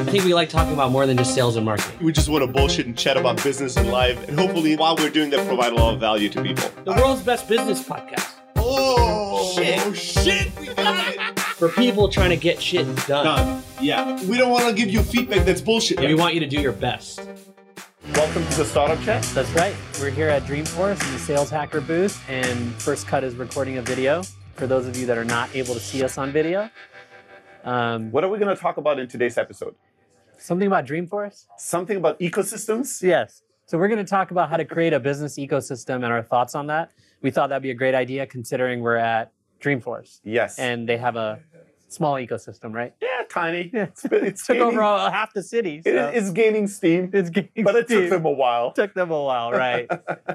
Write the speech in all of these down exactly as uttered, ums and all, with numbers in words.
think we like talking about more than just sales and marketing. We just want to bullshit and chat about business and life. And hopefully, while we're doing that, provide a lot of value to people. The world's best business podcast. Oh, shit. Oh, shit. We got it. For people trying to get shit done. Done. Yeah. We don't want to give you feedback that's bullshit. Yeah, we want you to do your best. Welcome to the Startup Chat. That's right. We're here at Dreamforce in the Sales Hacker booth, and First Cut is recording a video for those of you that are not able to see us on video. Um, What are we going to talk about in today's episode? something about Dreamforce? Something about ecosystems? Yes. So we're going to talk about how to create a business ecosystem and our thoughts on that. We thought that'd be a great idea considering we're at Dreamforce. Yes. And they have a small ecosystem, right? yeah, tiny. Yeah. It's, it's Took gaining, over all, half the city. it- So it's gaining steam, it's getting but it took steep. them a while. Took them a while, right?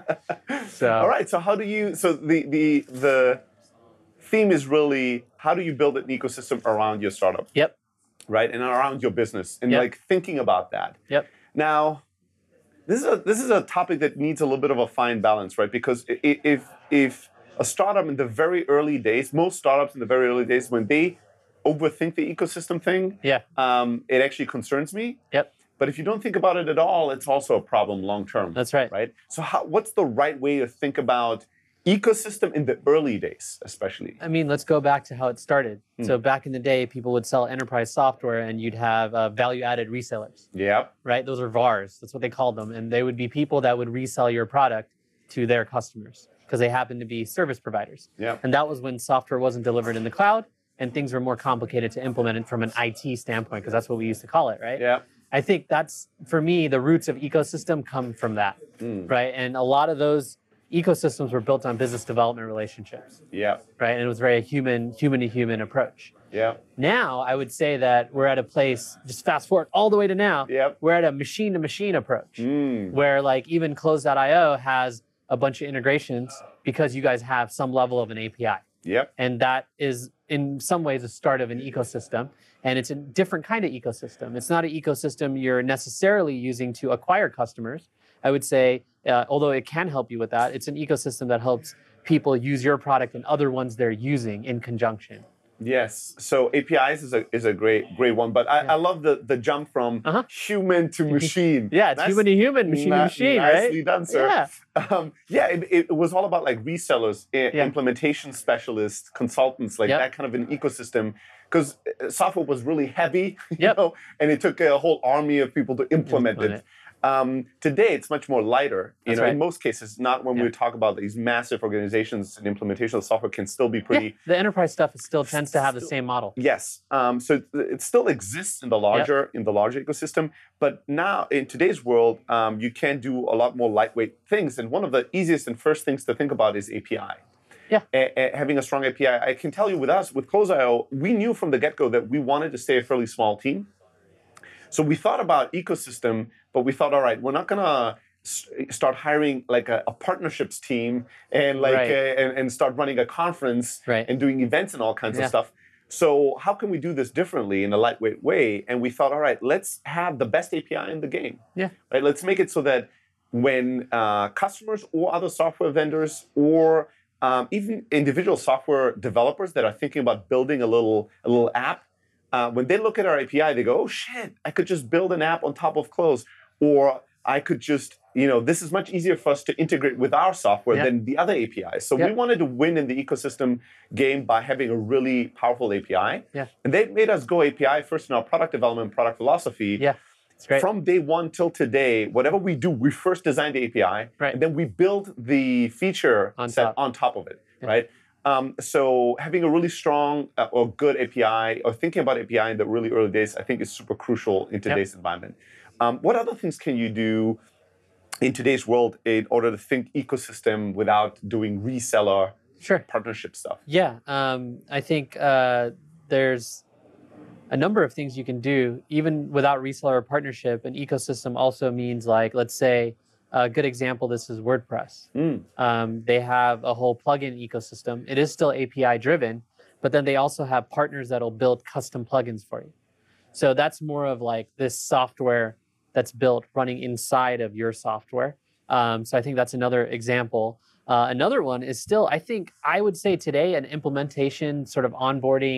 So All right. So how do you? So the the the theme is really how do you build an ecosystem around your startup, Yep. right, and around your business, and Yep. like thinking about that. Yep. Now, this is a this is a topic that needs a little bit of a fine balance, right? Because i- i- if if a startup in the very early days, most startups in the very early days, when they overthink the ecosystem thing, Yeah. um, it actually concerns me. Yep. But if you don't think about it at all, it's also a problem long term. That's right. Right. So, how, what's the right way to think about ecosystem in the early days, especially? I mean, let's go back to how it started. Hmm. So back in the day, people would sell enterprise software and you'd have uh, value-added resellers, Yeah. right? Those are V A Rs. That's what they called them. And they would be people that would resell your product to their customers because they happened to be service providers. Yeah. And that was when software wasn't delivered in the cloud and things were more complicated to implement it from an I T standpoint, because that's what we used to call it, right? Yeah. I think that's, for me, the roots of ecosystem come from that, Mm. right? And a lot of those ecosystems were built on business development relationships, Yeah. right? And it was very a human, human to human approach. Yeah. Now, I would say that we're at a place, just fast forward all the way to now, Yep. we're at a machine to machine approach Mm. where like even Close dot i o has a bunch of integrations because you guys have some level of an A P I. Yep. And that is in some ways the start of an ecosystem. And it's a different kind of ecosystem. It's not an ecosystem you're necessarily using to acquire customers. I would say, uh, although it can help you with that, it's an ecosystem that helps people use your product and other ones they're using in conjunction. Yes. So A P Is is a is a great great one, but I, Yeah. I love the the jump from Uh-huh. human to machine. Yeah, it's Nice- human to human, machine to ni- machine, nicely right? done, sir. Yeah. Um, yeah, it, it was all about like resellers, i- Yeah. implementation specialists, consultants, like Yep. that kind of an ecosystem. Because software was really heavy, you Yep. know, and it took a whole army of people to implement, Implement it. Um, today, it's much more lighter. You That's know, right. in most cases, not when Yeah. we talk about these massive organizations and implementation of software can still be pretty. Yeah, the enterprise stuff is still tends to have the Still- same model. Yes. Um, so it, it still exists in the larger in the larger ecosystem, but now in today's world, um, you can do a lot more lightweight things. And one of the easiest and first things to think about is A P I. Yeah. A- a- having a strong A P I. I can tell you with us, with Close dot i o, we knew from the get-go that we wanted to stay a fairly small team. So we thought about ecosystem, but we thought, all right, we're not gonna s- start hiring like a, a partnerships team and like Right. uh, and, and start running a conference Right. and doing events and all kinds Yeah. of stuff. So how can we do this differently in a lightweight way? And we thought, all right, let's have the best A P I in the game. Yeah. Right. Let's make it so that when uh, customers or other software vendors or um, even individual software developers that are thinking about building a little a little app, uh, when they look at our A P I, they go, "Oh shit! I could just build an app on top of Close, or I could just, you know, this is much easier for us to integrate with our software Yeah. than the other A P Is." So Yeah. we wanted to win in the ecosystem game by having a really powerful A P I. Yeah. And they made us go A P I first in our product development, product philosophy. Yeah, it's great. From day one till today, whatever we do, we first design the A P I, Right. and then we build the feature On set top. on top of it, Yeah. right? Um, so having a really strong uh, or good A P I, or thinking about A P I in the really early days, I think is super crucial in today's environment. Um, what other things can you do in today's world in order to think ecosystem without doing reseller Sure. partnership stuff? Yeah, um, I think uh, there's a number of things you can do, even without reseller partnership. An ecosystem also means, like, let's say, a good example, this is WordPress. Mm. Um, they have a whole plugin ecosystem. It is still A P I driven, but then they also have partners that'll build custom plugins for you. So that's more of like this software that's built running inside of your software. Um, so I think that's another example. Uh, another one is still, I think, I would say today, an implementation sort of onboarding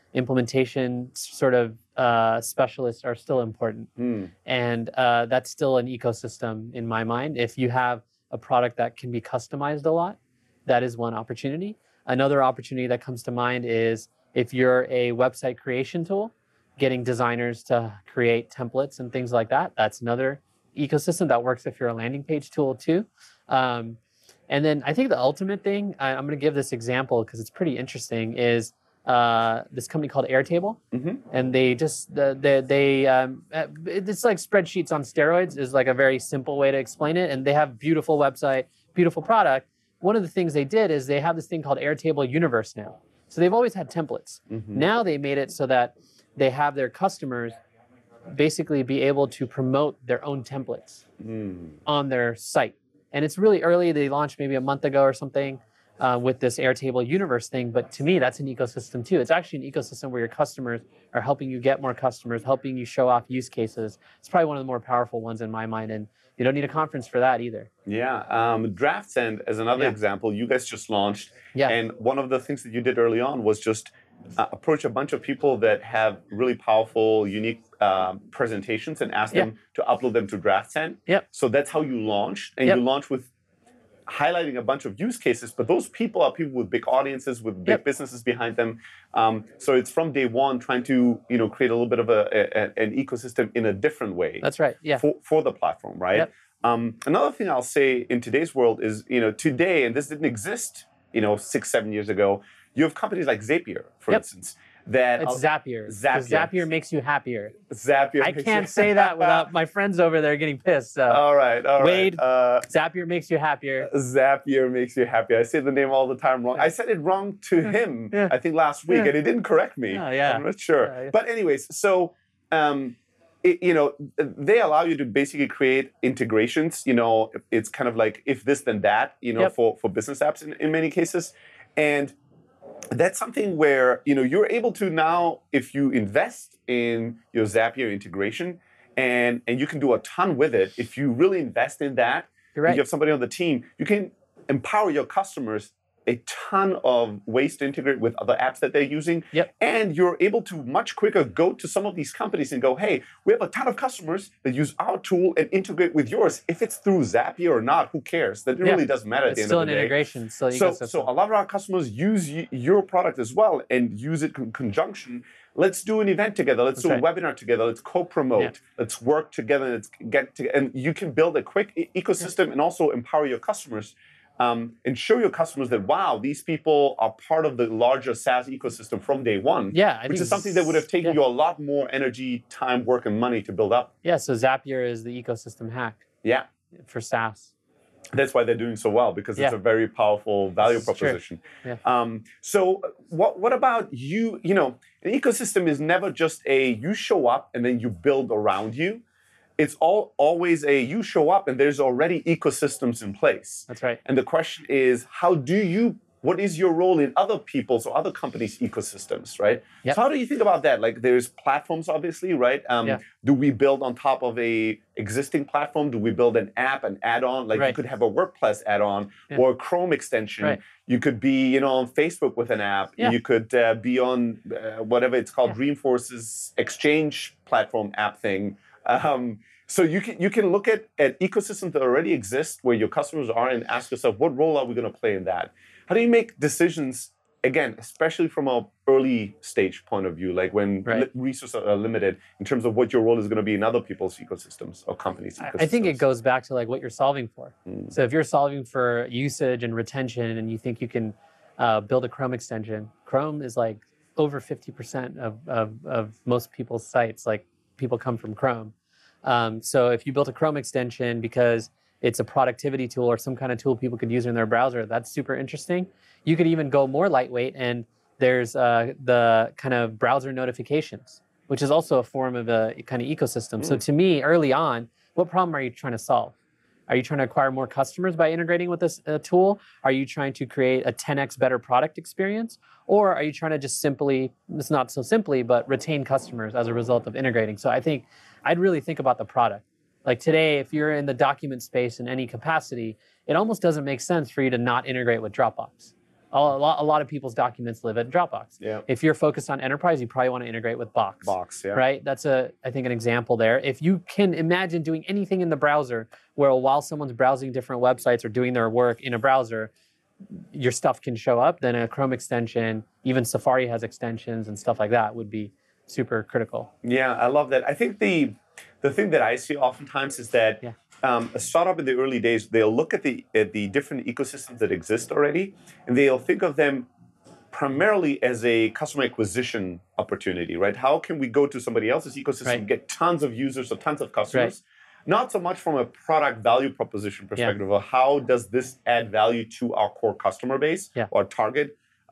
implementation sort of uh, specialists are still important. Mm. And uh, that's still an ecosystem in my mind. If you have a product that can be customized a lot, that is one opportunity. Another opportunity that comes to mind is if you're a website creation tool, getting designers to create templates and things like that, that's another ecosystem that works if you're a landing page tool too. Um, and then I think the ultimate thing, I, I'm going to give this example because it's pretty interesting, is uh, this company called Airtable. Mm-hmm. And they just, the, they, they um, it's like spreadsheets on steroids is like a very simple way to explain it. And they have beautiful website, beautiful product. One of the things they did is they have this thing called Airtable Universe now. So they've always had templates. Mm-hmm. Now they made it so that they have their customers basically be able to promote their own templates Mm. on their site. And it's really early. They launched maybe a month ago or something uh, with this Airtable Universe thing. But to me, that's an ecosystem too. It's actually an ecosystem where your customers are helping you get more customers, helping you show off use cases. It's probably one of the more powerful ones in my mind. And you don't need a conference for that either. Yeah. Um, DraftSend, as another Yeah. example, you guys just launched. Yeah. And one of the things that you did early on was just uh, approach a bunch of people that have really powerful, unique um, presentations and ask Yeah. them to upload them to DraftSend. Yep. So that's how you launched. And Yep. you launched with highlighting a bunch of use cases, but those people are people with big audiences, with big Yep. businesses behind them. Um, so it's from day one trying to you know create a little bit of a, a, an ecosystem in a different way. That's right. Yeah. For, for the platform, right? Yep. Um, another thing I'll say in today's world is, you know, today, and this didn't exist, you know, six, seven years ago, you have companies like Zapier, for Yep. instance, that It's Zapier. 'cause Zapier. Zapier makes you happier. Zapier. I makes can't you- say that without my friends over there getting pissed. So all right, all right. Wade. Uh, Zapier makes you happier. Zapier makes you happy. I say the name all the time wrong. I said it wrong to him, Yeah. I think last week, Yeah. and he didn't correct me. Yeah, yeah. I'm not sure. Yeah, yeah. But anyways, so um, it, you know, they allow you to basically create integrations. You know, it's kind of like if this then that. You know, Yep. for for business apps in, in many cases, and that's something where you know you're able to now, if you invest in your Zapier integration, and and you can do a ton with it. If you really invest in that, You're right. you have somebody on the team, you can empower your customers a ton of ways to integrate with other apps that they're using. Yep. And you're able to much quicker go to some of these companies and go, hey, we have a ton of customers that use our tool and integrate with yours. If it's through Zapier or not, who cares? That Yeah. really doesn't matter at It's the end still of an the day. integration. It's still an So, ecosystem. so a lot of our customers use y- your product as well and use it in conjunction. Let's do an event together. Let's That's do right. a webinar together. Let's co-promote. Yeah. Let's work together. Let's get to, and you can build a quick e- ecosystem and also empower your customers um, and show your customers that wow, these people are part of the larger SaaS ecosystem from day one. yeah, I which think is something that would have taken yeah. you a lot more energy, time, work, and money to build up. Yeah, so Zapier is the ecosystem hack Yeah. for SaaS. That's why they're doing so well, because it's Yeah. a very powerful value This is true. proposition. Yeah. Um, so what what about you? You know, an ecosystem is never just a you show up and then you build around you. It's all always a you show up and there's already ecosystems in place. That's right. And the question is, how do you? What is your role in other people's or other companies' ecosystems, right? Yep. So how do you think about that? Like, there's platforms, obviously, right? Um, Yeah. Do we build on top of a existing platform? Do we build an app, an add-on? Like, you Right. could have a WordPress add-on Yeah. or a Chrome extension. Right. You could be, you know, on Facebook with an app. Yeah. You could uh, be on uh, whatever it's called, Yeah. Dreamforce's Exchange platform app thing. Um, so you can you can look at, at ecosystems that already exist where your customers are and ask yourself, what role are we going to play in that? How do you make decisions, again, especially from a early stage point of view, like when Right. li- resources are limited, in terms of what your role is going to be in other people's ecosystems or companies' I- ecosystems? I think it goes back to like what you're solving for. Mm. So if you're solving for usage and retention and you think you can uh, build a Chrome extension, Chrome is like over fifty percent of, of, of most people's sites, like people come from Chrome. Um, so if you built a Chrome extension because it's a productivity tool or some kind of tool people could use in their browser, that's super interesting. You could even go more lightweight and there's uh, the kind of browser notifications, which is also a form of a kind of ecosystem. So Mm. to me, early on, what problem are you trying to solve? Are you trying to acquire more customers by integrating with this uh, tool? Are you trying to create a ten x better product experience? Or are you trying to just simply, it's not so simply, but retain customers as a result of integrating? So I think I'd really think about the product. Like today, if you're in the document space in any capacity, it almost doesn't make sense for you to not integrate with Dropbox. A lot, a lot of people's documents live at Dropbox. Yeah. If you're focused on enterprise, you probably want to integrate with Box. Box, yeah. Right? That's a, I think, an example there. If you can imagine doing anything in the browser where while someone's browsing different websites or doing their work in a browser, your stuff can show up, then a Chrome extension, even Safari has extensions and stuff like that would be super critical. Yeah, I love that. I think the the thing that I see oftentimes is that Yeah. um, a startup in the early days, they'll look at the at the different ecosystems that exist already, and they'll think of them primarily as a customer acquisition opportunity, right? How can we go to somebody else's ecosystem, Right. get tons of users or tons of customers? Not so much from a product value proposition perspective, of how does this add value to our core customer base Yeah. or target